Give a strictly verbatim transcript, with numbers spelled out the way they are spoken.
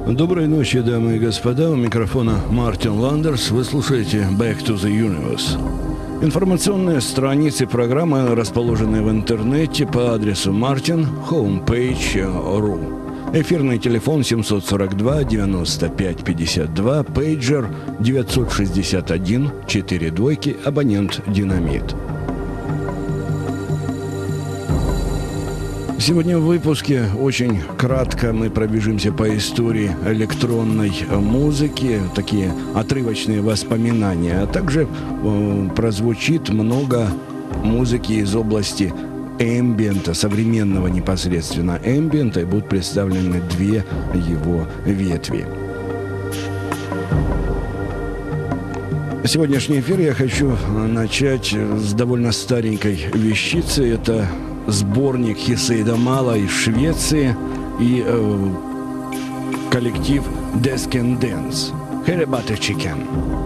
Доброй ночи, дамы и господа. У микрофона Мартин Ландерс. Вы слушаете Back to the Universe. Информационные страницы программы расположены в интернете по адресу martin homepage точка ру. Эфирный телефон семь сорок два девяносто пять пятьдесят два, пейджер девятьсот шестьдесят один четыре двойки, абонент «Динамит». Сегодня в выпуске очень кратко мы пробежимся по истории электронной музыки, такие отрывочные воспоминания, а также э, прозвучит много музыки из области эмбиента, современного непосредственно эмбиента, и будут представлены две его ветви. Сегодняшний эфир я хочу начать с довольно старенькой вещицы. Это сборник Хисейда Мала из Швеции и э, коллектив Desk and Dance. Here about a chicken.